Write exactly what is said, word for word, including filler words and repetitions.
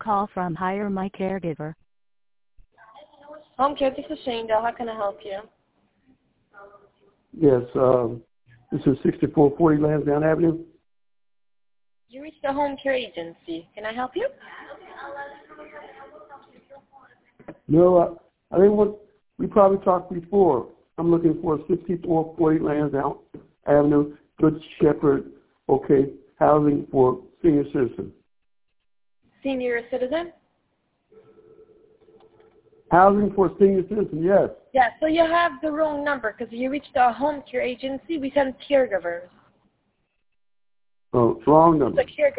call from Hire My Caregiver. Home care, this is Shanda. How can I help you? Yes, um, this is sixty-four forty Lansdowne Avenue. You reached the home care agency. Can I help you? No, I, I think what we probably talked before. I'm looking for sixty-four forty Lansdowne Avenue, Good Shepherd, okay, housing for senior citizens. Senior citizen? Housing for senior citizens, yes. Yeah, so you have the wrong number because you reached the home care agency. We send caregivers. Oh, wrong number. The caregiver.